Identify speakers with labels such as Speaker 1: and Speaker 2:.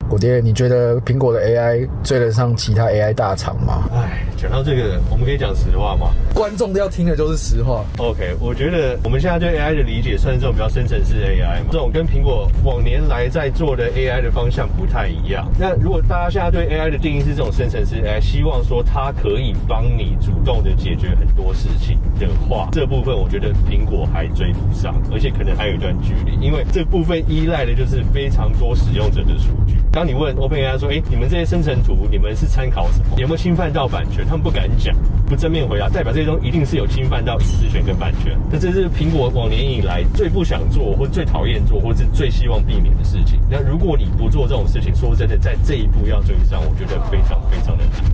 Speaker 1: 我爹，你觉得苹果的 AI 追得上其他 AI 大厂吗？
Speaker 2: 讲到这个，我们可以讲实话吗？
Speaker 1: 观众要听的就是实话。
Speaker 2: OK， 我觉得我们现在对 AI 的理解算是这种比较生成式 AI 嘛，这种跟苹果往年来在做的 AI 的方向不太一样。那如果大家现在对 AI 的定义是这种生成式 AI， 希望说它可以帮你主动的解决很多事情的话，这部分我觉得苹果还追不上，而且可能还有一段距离，因为这部分依赖的就是非常多使用者的数据。当你问 OpenAI 说，你们这些生成图，你们是参考什么？有没有侵犯到版权？他们不敢讲，不正面回答，代表这些东西一定是有侵犯到隐私权跟版权。那这是苹果往年以来最不想做，或最讨厌做，或是最希望避免的事情。那如果你不做这种事情，说真的，在这一步要追上，我觉得非常非常的难。